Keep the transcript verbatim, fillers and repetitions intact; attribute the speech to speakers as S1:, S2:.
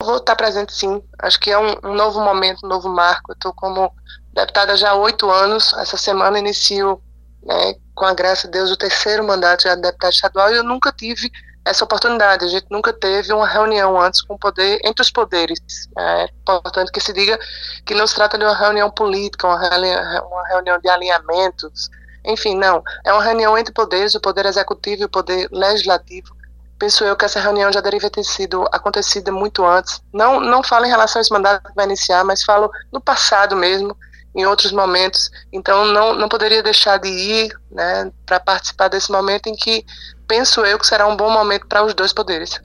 S1: vou estar presente sim. Acho que é um, um novo momento, um novo marco. Eu estou como deputada já há oito anos. Essa semana inicio, né, com a graça de Deus, o terceiro mandato já de deputada estadual, e eu nunca tive essa oportunidade. A gente nunca teve uma reunião antes com o poder, entre os poderes. É importante que se diga que não se trata de uma reunião política, uma reunião, uma reunião de alinhamentos. Enfim, não. É uma reunião entre poderes, o poder executivo e o poder legislativo. Penso eu que essa reunião já deveria ter sido acontecida muito antes. Não, não falo em relação a esse mandato que vai iniciar, mas falo no passado mesmo, em outros momentos. Então, não, não poderia deixar de ir, né, para participar desse momento em que penso eu que será um bom momento para os dois poderes.